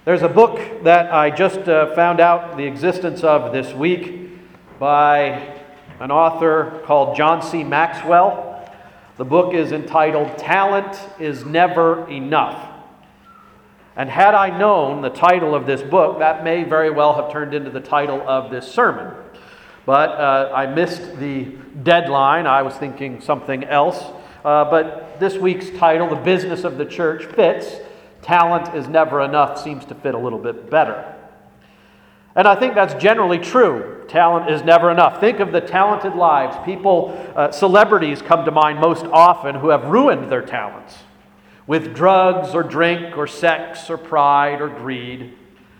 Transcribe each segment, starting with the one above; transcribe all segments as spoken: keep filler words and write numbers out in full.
There's a book that I just uh, found out the existence of this week by an author called John C. Maxwell. The book is entitled "Talent is Never Enough." And had I known the title of this book, that may very well have turned into the title of this sermon. But uh, I missed the deadline. I was thinking something else. Uh, but this week's title, "The Business of the Church," fits. Talent is never enough seems to fit a little bit better. And I think that's generally true. Talent is never enough. Think of the talented lives. People, uh, celebrities come to mind most often who have ruined their talents with drugs or drink or sex or pride or greed.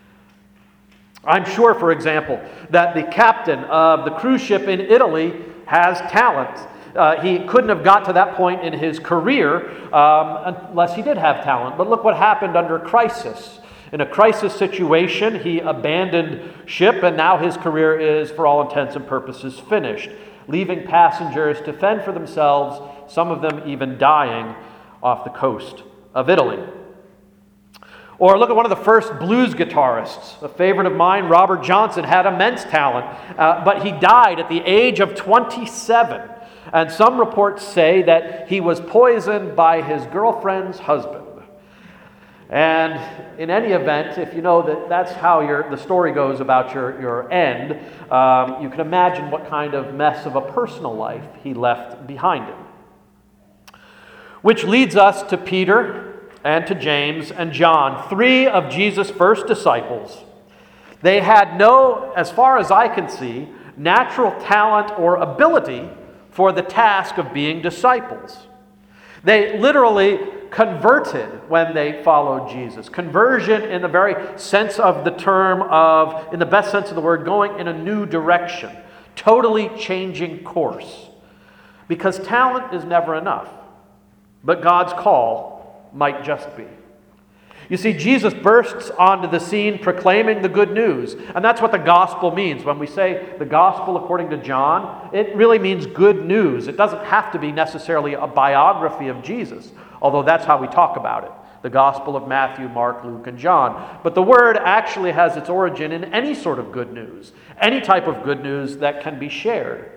I'm sure, for example, that the captain of the cruise ship in Italy has talent. Uh, he couldn't have got to that point in his career um, unless he did have talent. But look what happened under crisis. In a crisis situation, he abandoned ship, and now his career is, for all intents and purposes, finished, leaving passengers to fend for themselves, some of them even dying off the coast of Italy. Or look at one of the first blues guitarists. A favorite of mine, Robert Johnson, had immense talent, uh, but he died at the age of twenty-seven. And some reports say that he was poisoned by his girlfriend's husband. And in any event, if you know that that's how your, the story goes about your, your end, um, you can imagine what kind of mess of a personal life he left behind him. Which leads us to Peter and to James and John, three of Jesus' first disciples. They had no, as far as I can see, natural talent or ability for the task of being disciples. They literally converted when they followed Jesus. Conversion in the very sense of the term of, in the best sense of the word, going in a new direction, totally changing course. Because talent is never enough, but God's call might just be. You see, Jesus bursts onto the scene proclaiming the good news. And that's what the gospel means. When we say the gospel according to John, it really means good news. It doesn't have to be necessarily a biography of Jesus, although that's how we talk about it. The gospel of Matthew, Mark, Luke, and John. But the word actually has its origin in any sort of good news, any type of good news that can be shared.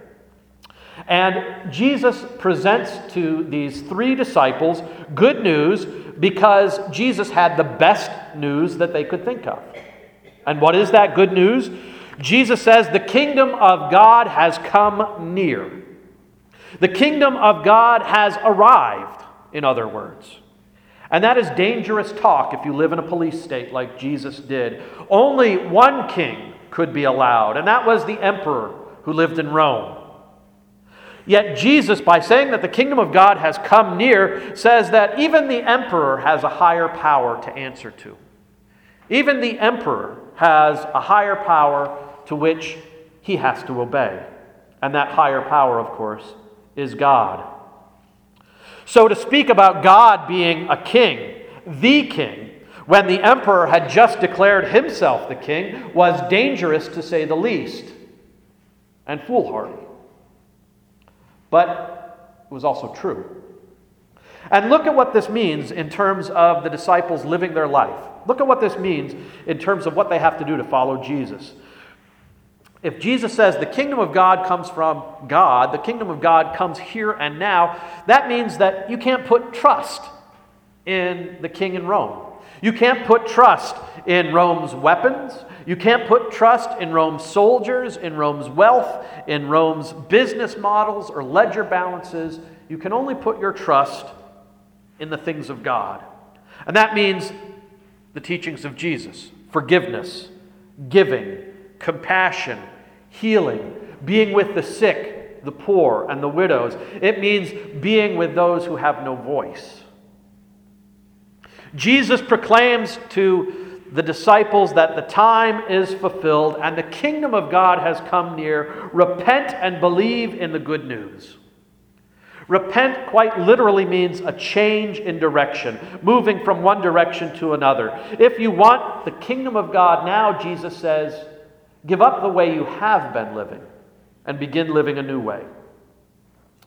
And Jesus presents to these three disciples good news because Jesus had the best news that they could think of. And what is that good news? Jesus says the kingdom of God has come near. The kingdom of God has arrived, in other words. And that is dangerous talk if you live in a police state like Jesus did. Only one king could be allowed, and that was the emperor who lived in Rome. Yet Jesus, by saying that the kingdom of God has come near, says that even the emperor has a higher power to answer to. Even the emperor has a higher power to which he has to obey. And that higher power, of course, is God. So to speak about God being a king, the king, when the emperor had just declared himself the king, was dangerous to say the least, and foolhardy. But it was also true. And look at what this means in terms of the disciples living their life. Look at what this means in terms of what they have to do to follow Jesus. If Jesus says the kingdom of God comes from God, the kingdom of God comes here and now, that means that you can't put trust in the king in Rome. You can't put trust in Rome's weapons. You can't put trust in Rome's soldiers, in Rome's wealth, in Rome's business models or ledger balances. You can only put your trust in the things of God. And that means the teachings of Jesus: forgiveness, giving, compassion, healing, being with the sick, the poor, and the widows. It means being with those who have no voice. Jesus proclaims to the disciples that the time is fulfilled and the kingdom of God has come near. Repent and believe in the good news. Repent quite literally means a change in direction, moving from one direction to another. If you want the kingdom of God now, Jesus says, give up the way you have been living and begin living a new way.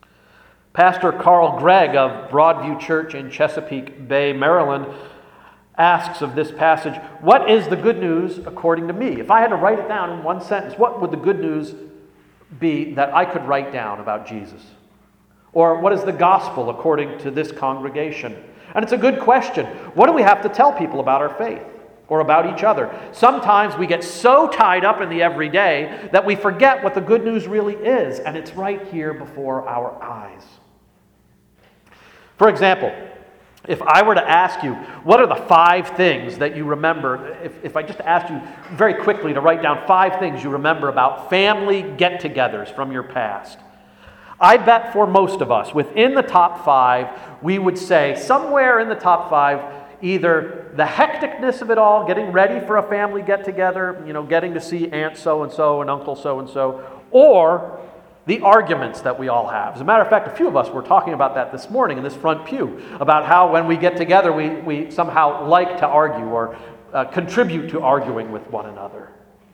Pastor Carl Gregg of Broadview Church in Chesapeake Bay, Maryland, asks of this passage, what is the good news according to me? If I had to write it down in one sentence, what would the good news be that I could write down about Jesus? Or what is the gospel according to this congregation? And it's a good question. What do we have to tell people about our faith or about each other? Sometimes we get so tied up in the everyday that we forget what the good news really is, and it's right here before our eyes. For example, if I were to ask you, what are the five things that you remember, if, if I just asked you very quickly to write down five things you remember about family get-togethers from your past, I bet for most of us, within the top five, we would say somewhere in the top five, either the hecticness of it all, getting ready for a family get-together, you know, getting to see Aunt so-and-so and Uncle so-and-so, or the arguments that we all have. As a matter of fact, a few of us were talking about that this morning in this front pew, about how when we get together, we, we somehow like to argue or uh, contribute to arguing with one another.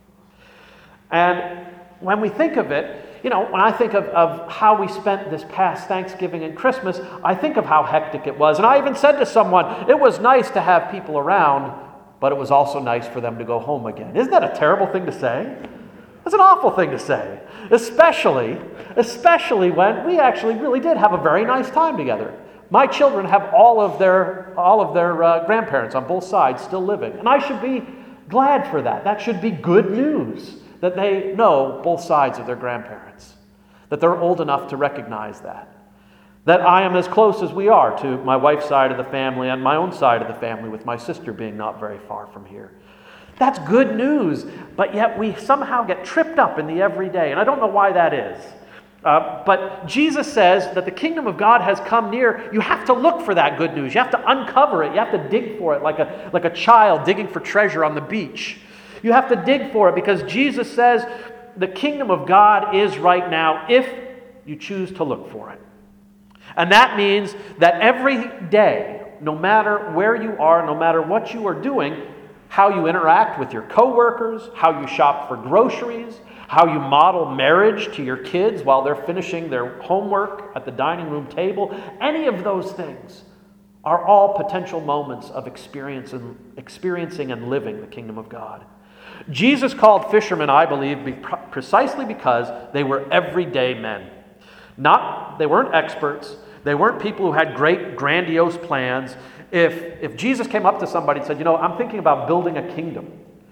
And when we think of it, you know, when I think of, of how we spent this past Thanksgiving and Christmas, I think of how hectic it was. And I even said to someone, it was nice to have people around, but it was also nice for them to go home again. Isn't that a terrible thing to say? That's an awful thing to say, especially, especially when we actually really did have a very nice time together. My children have all of their, all of their uh, grandparents on both sides still living, and I should be glad for that. That should be good news, that they know both sides of their grandparents, that they're old enough to recognize that. That I am as close as we are to my wife's side of the family and my own side of the family, with my sister being not very far from here. That's good news, but yet we somehow get tripped up in the everyday, and I don't know why that is. Uh, but Jesus says that the kingdom of God has come near. You have to look for that good news. You have to uncover it. You have to dig for it like a, like a child digging for treasure on the beach. You have to dig for it because Jesus says the kingdom of God is right now if you choose to look for it. And that means that every day, no matter where you are, no matter what you are doing, how you interact with your coworkers, how you shop for groceries, how you model marriage to your kids while they're finishing their homework at the dining room table, any of those things are all potential moments of experience and, experiencing and living the kingdom of God. Jesus called fishermen, I believe, be precisely because they were everyday men. Not, they weren't experts. They weren't people who had great, grandiose plans. If, if Jesus came up to somebody and said, you know, I'm thinking about building a kingdom,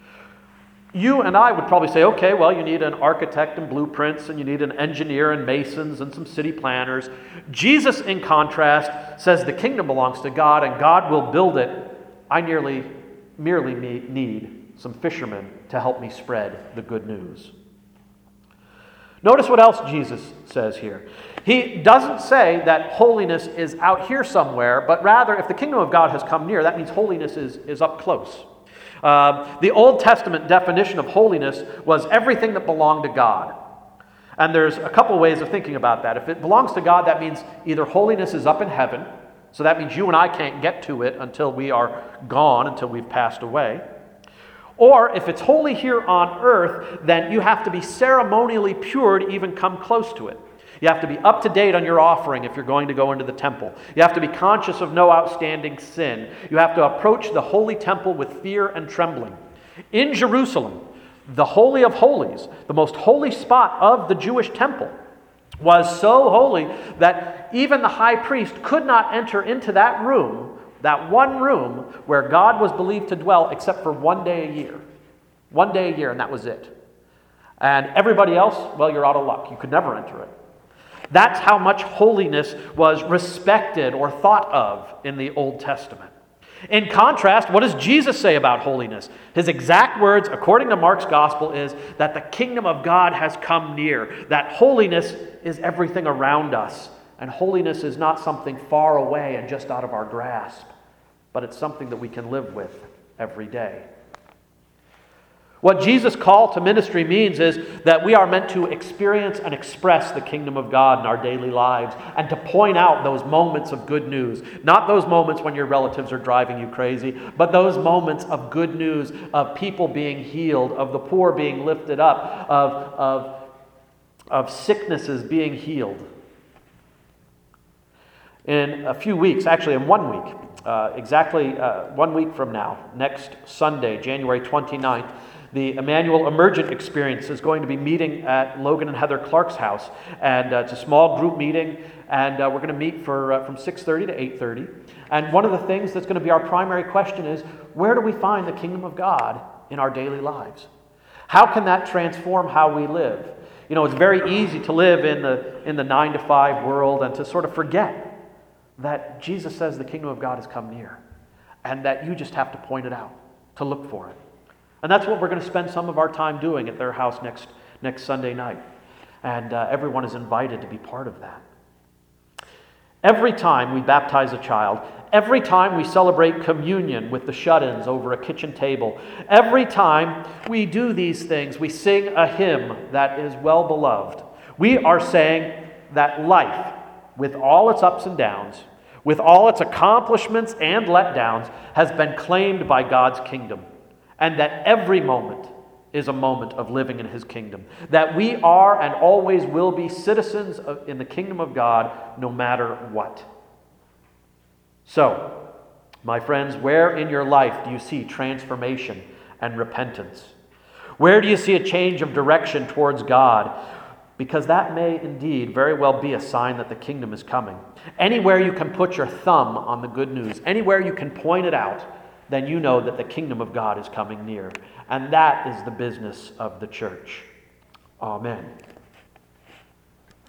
you and I would probably say, okay, well, you need an architect and blueprints, and you need an engineer and masons and some city planners. Jesus, in contrast, says the kingdom belongs to God and God will build it. I nearly, merely need some fishermen to help me spread the good news. Notice what else Jesus says here. He doesn't say that holiness is out here somewhere, but rather, if the kingdom of God has come near, that means holiness is, is up close. Uh, the Old Testament definition of holiness was everything that belonged to God. And there's a couple ways of thinking about that. If it belongs to God, that means either holiness is up in heaven, so that means you and I can't get to it until we are gone, until we've passed away. Or if it's holy here on earth, then you have to be ceremonially pure to even come close to it. You have to be up to date on your offering if you're going to go into the temple. You have to be conscious of no outstanding sin. You have to approach the holy temple with fear and trembling. In Jerusalem, the Holy of Holies, the most holy spot of the Jewish temple, was so holy that even the high priest could not enter into that room, that one room where God was believed to dwell, except for one day a year. One day a year, and that was it. And everybody else, well, you're out of luck. You could never enter it. That's how much holiness was respected or thought of in the Old Testament. In contrast, what does Jesus say about holiness? His exact words, according to Mark's gospel, is that the kingdom of God has come near, that holiness is everything around us, and holiness is not something far away and just out of our grasp, but it's something that we can live with every day. What Jesus' call to ministry means is that we are meant to experience and express the kingdom of God in our daily lives and to point out those moments of good news. Not those moments when your relatives are driving you crazy, but those moments of good news, of people being healed, of the poor being lifted up, of, of, of sicknesses being healed. In a few weeks, actually in one week, uh, exactly uh, one week from now, next Sunday, January twenty-ninth, the Emmanuel Emergent Experience is going to be meeting at Logan and Heather Clark's house. And uh, it's a small group meeting, and uh, we're going to meet for uh, from six thirty to eight thirty. And one of the things that's going to be our primary question is, where do we find the kingdom of God in our daily lives? How can that transform how we live? You know, it's very easy to live in the in the nine to five world and to sort of forget that Jesus says the kingdom of God has come near, and that you just have to point it out, to look for it. And that's what we're going to spend some of our time doing at their house next next Sunday night. And uh, everyone is invited to be part of that. Every time we baptize a child, every time we celebrate communion with the shut-ins over a kitchen table, every time we do these things, we sing a hymn that is well beloved. We are saying that life, with all its ups and downs, with all its accomplishments and letdowns, has been claimed by God's kingdom, and that every moment is a moment of living in His kingdom. That we are and always will be citizens of, in the kingdom of God, no matter what. So, my friends, where in your life do you see transformation and repentance? Where do you see a change of direction towards God? Because that may indeed very well be a sign that the kingdom is coming. Anywhere you can put your thumb on the good news, anywhere you can point it out, then you know that the kingdom of God is coming near. And that is the business of the church. Amen.